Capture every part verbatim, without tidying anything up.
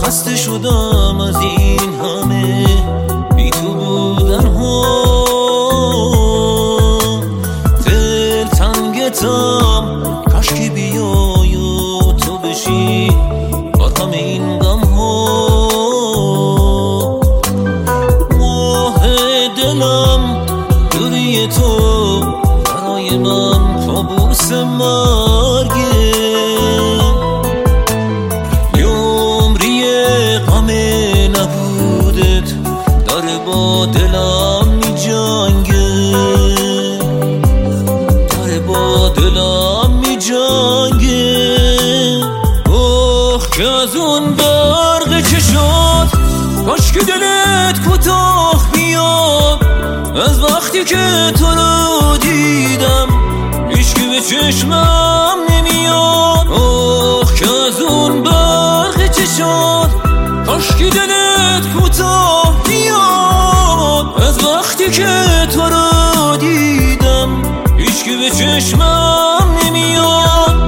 خسته شدم از این همه بی تو بودن ها. دل تنگتم کاشکی بیای و تو بشی بار همه این غم ها. ماه دلم دوری تو برای من کابوس مرگه. با دلم می جنگه، داره با دلم می جنگه. اوه که از اون برق چشات کاش که دلت کوتاه بیاد. از وقتی که تو رو دیدم هیچکی به چشمم نمیاد. اوه که از اون برق چشات کاش که دلت کوتاه بیاد. از وقتی که تو رو دیدم هیچکی به چشمم نمیاد.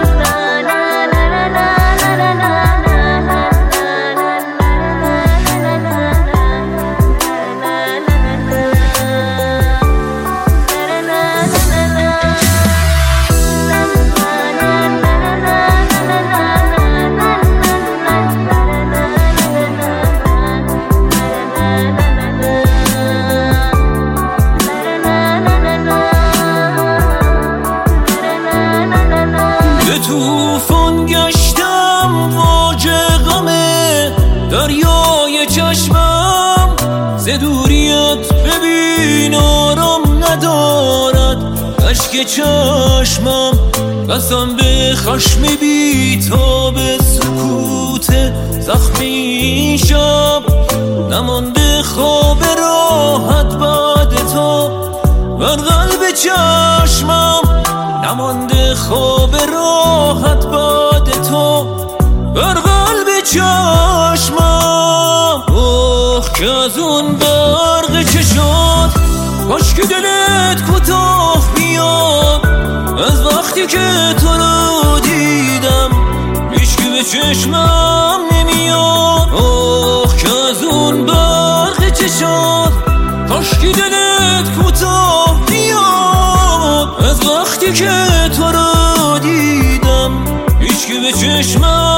توفان گشتم واجه غمه دریای چشمم. ز دوریت ببین آرام ندارد اشک چشمم. قسم به خشم بی تا به سکوت زخمی شب. نمانده خواب راحت بعد تو بر قلب چشمم. نمانده خواب راحت بعد تو بر قلب چشمم. اوه که از اون برق چشات کاش که دلت کوتاه بیاد. از وقتی که تو رو دیدم هیچکی به چشمم نمیاد. اوه که از اون برق چشات کاش که دلت کوتاه بیاد. از وقتی که تو رو دیدم هیچکی به چشمم